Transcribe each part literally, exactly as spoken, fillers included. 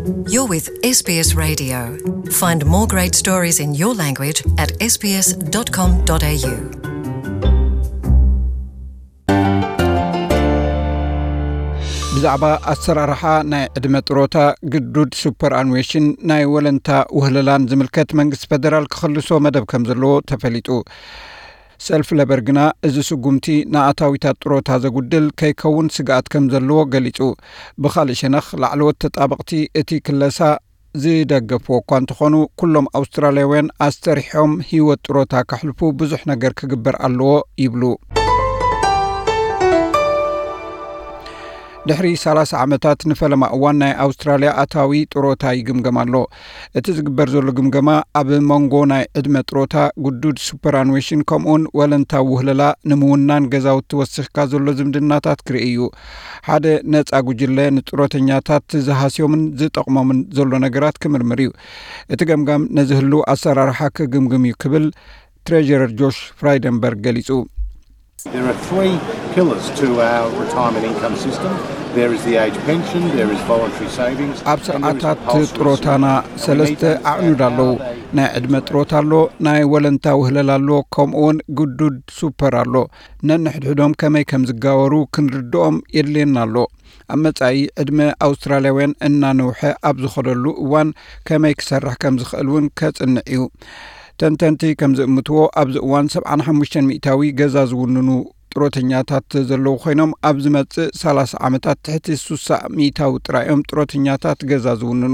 You're with S B S Radio. Find more great stories in your language at s b s dot com dot a u. ብዛዕባ ኣሰራርሓ ናይ ዕድመ ጥሮታ ግዱድ ሱፐር ኣንዌሽን ናይ ወለንታ ውህለላን ዝምልከት መንግስቲ ፌደራል ክኸልሶ መደብ ከም ዘለዎ ተፈሊጡ ሰልፍ ለበርግና እዚ ስጉምቲ ንኣታዊታት ጥሮታ ዘጉድል ከይከውን ስጋኣት ከም ዘለዎ ገሊጹ ብኻልእ ሸነኽ ላዕለዎት ተጣበቕቲ እቲ ክለሳ ዝደገፍዎ እኳ እንተኾኑ ኩሎም ኣውስትራልያውያን ኣስተሪሖም ህይወት ጥሮታ ካሕልፉ ብዙሕ ነገር ክግበር ኣለዎ ይብሉ ድሕሪ ሰላሳ ዓመታት ንፈለማ እዋን ናይ ኣውስትራልያ ኣታዊ ጥሮታ ይግምገም ኣሎ እቲ ዝግበር ዘሎ ግምገማ ኣብ መንጎ ናይ ዕድመ ጥሮታ ጉዱድ ሱፐር ኣንዌሽን ከምኡን ወለንታ ውህለላ ንምውናን ገዛውቲ ወስኽካ ዘሎ ዝምድናታት ክርኢ እዩ ሓደ ነፃ ጉጅለ ንጥሮተኛታት ዝሃስዮምን ዝጠቕሞምን ዘሎ ነገራት ክምርምር እዩ እቲ ገምጋም ነዝህሉ ኣሰራርሓ ክግምግም እዩ ክብል ትሬጀረር ጆሽ ፍራይደንበርግ ገሊጹ There are three pillars to our retirement income system. There is the age pension, there is voluntary savings. ኣብ ስርዓታት ጥሮታና ሰለስተ ኣዕኑድ ኣለዉ ናይ ዕድመ ጥሮታ ኣሎ ናይ ወለንታ ውህለላ ኣሎ ከምኡውን ግዱድ ሱፐር ኣሎ ነንሕድሕዶም ከመይ ከም ዝጋወሩ ክንርድኦም የድልየና ኣሎ ኣብ መጻኢ ዕድመ ኣውስትራልያውያን እናነውሐ ኣብ ዝኸደሉ እዋን ከመይ ክሰርሕ ከም ዝኽእል እውን ከጽንዕ እዩ ተንተንቲ ከም ዝእምትዎ ኣብዚ እዋን ሰብዓን ሓሙሽተን ሚእታዊ ገዛ ዝውንኑ ጥሮተኛታት ዘለዉ ኮይኖም ኣብ ዝመጽእ ሰላሳ ዓመታት ትሕቲ ስሳ ሚእታዊ ጥራዮም ጥሮተኛታት ገዛ ዝውንኑ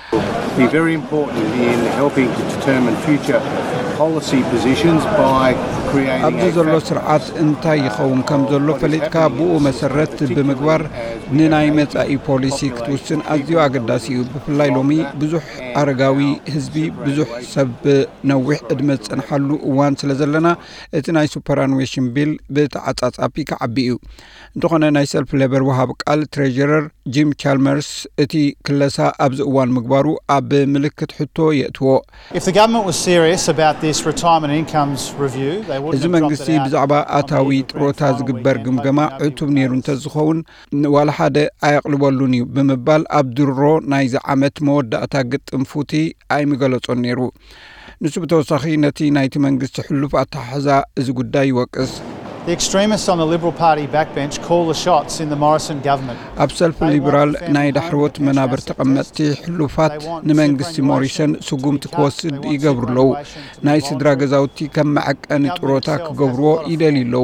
Be very important in helping to determine future policy positions by creating ኣብዚ ዘሎ ስርዓት እንታይ ይኸውን ከም ዘሎ ፈሊጥካ ብኡ መሰረት ብምግባር ንናይ መጻኢ ፖሊሲ ክትውስን ኣዝዩ ኣገዳሲ እዩ ብፍላይ ሎሚ ብዙሕ ኣረጋዊ ህዝቢ ብዙሕ ሰብ ነዊሕ ዕድመ ዝጸንሓሉ እዋን ስለ ዘለና እቲ ናይ ሱፐር ኣንዌሽን ቢል ብተዓጻጻፊ ክዓቢ እዩ እንተኾነ ናይ ሰልፍ ሌበር ወሃብ ቃል ትሬጀረር ጂም ቻልመርስ እቲ ክለሳ ኣብዚ እዋን ምግባሩ ኣብ ምልክት ሕቶ የእትዎ If the government was serious about this retirement incomes review they would እዚ መንግስቲ ብዛዕባ ኣታዊ ጥሮታ ዝግበር ግምገማ ዕቱብ ነይሩ እንተዝኸውን ዋላ ሓደ ኣየቕልበሉን እዩ ብምባል ኣብ ድሮ ናይዚ ዓመት መወዳእታ ግጥም ፉቲ ኣይምገለጾን ነይሩ ንሱ ብተወሳኺ ነቲ ናይቲ መንግስቲ ሕሉፍ ኣተሓሕዛ እዚ ጉዳይ ይወቅስ The extremists on the Liberal Party backbench call the shots in the Morrison government. ኣብ ሰልፍ ሊበራል ናይ ዳሕሮት መናብር ተቐመጥቲ ሕሉፋት ንመንግስቲ ሞሪሰን ስጉምቲ ክወስድ ይገብሩለዉ ናይ ስድራ ገዛውቲ ከም መዐቀኒ ጥሮታ ክገብርዎ ይደልዩለዉ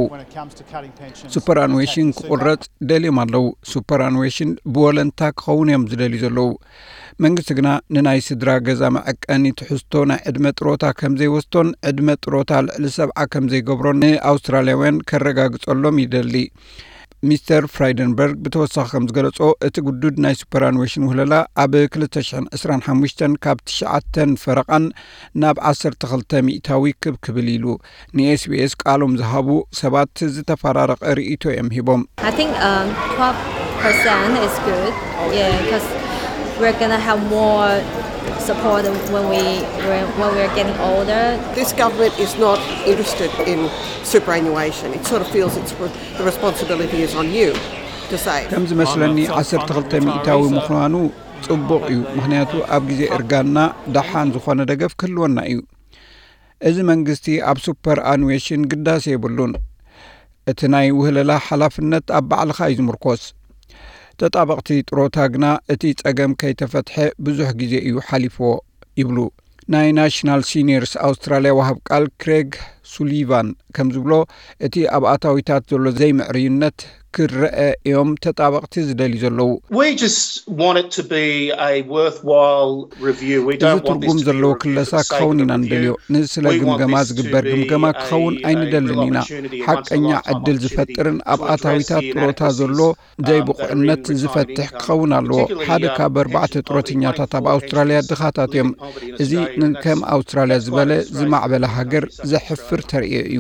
ሱፐር ኣንዌሽን ክቁረጽ ደልዮም ኣለዉ ሱፐር ኣንዌሽን ብወለንታ ክኸውን እዮም ዝደልዩ ዘለዉ መንግስቲ ግና ንናይ ስድራ ገዛ መዐቀኒ ትሕዝቶ ናይ ዕድመ ጥሮታ ከም ዘይወስቶን ዕድመ ጥሮታ ልዕሊ ሰብዓ ከም ዘይገብሮን ንኣውስትራልያውያን ከረጋግጸሎም ይደሊ ሚስተር ፍራይደንበርግ ብተወሳኺ ከም ዝገለጾ እቲ ጉዱድ ናይ ሱፐር ኣንዌሽን ውህለላ ኣብ ክልተ ሽሕን ዕስራን ሓሙሽተን ካብ ትሽዓተን ፈረቓን ናብ ዓሰርተ ክልተ ሚእታዊ ክብክብል ኢሉ ንኤስቢኤስ ቃሎም ዝሃቡ ሰባት ዝተፈራረቐ ርእይቶ እዮም ሂቦም I think um, twelve percent is good yeah because we're going to have more support when we when, when we're getting older. This government is not interested in superannuation. It sort of feels it's the responsibility is on you to save. ከም ዝመስለኒ ዓሰርተ ክልተ ሚእታዊ ምዃኑ ጽቡቕ እዩ ምክንያቱ ኣብ ግዜ እርጋና ዳሓን ዝኾነ ደገፍ ክህልወና እዩ እዚ መንግስቲ ኣብ ሱፐር ኣንዌሽን ግዳሴ የብሉን እቲ ናይ ውህለላ ሓላፍነት ኣብ ባዕልኻ እዩ ዝምርኮስ ተጣበቕቲ ጥሮታ ግና እቲ ጸገም ከይተፈትሐ ብዙሕ ግዜ እዩ ሓሊፍዎ ይብሉ ናይ ናሽናል ሲኒየርስ ኣውስትራልያ ወሃብ ቃል ክሬግ ሱሊቫን ከም ዝብሎ እቲ ኣብ ኣታዊታት ዘሎ ዘይምዕርይነት ክርአ እዮም ተጣበቕቲ ዝደልዩ ዘለዉ We just want it to be a worthwhile review. We don't want this to be a ክለሳ ክኸውን ኢና ንደልዮ ንስለ ግምገማ ዝግበር ግምገማ ክኸውን ኣይንደልን ኢና ሓቀኛ ዕድል ዝፈጥርን ኣብ ኣታዊታት ጥሮታ ዘሎ ዘይብቑዕነት ዝፈትሕ ክኸውን ኣለዎ ሓደ ካብ ኣርባዕተ ጥሮተኛታት ኣብ ኣውስትራልያ ድኻታት እዮም እዚ ንከም ኣውስትራልያ ዝበለ ዝማዕበለ ሃገር ዘሕፍር ተርእዮ እዩ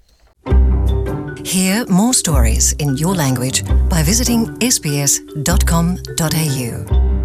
Hear more stories in your language by visiting s b s dot com dot a u.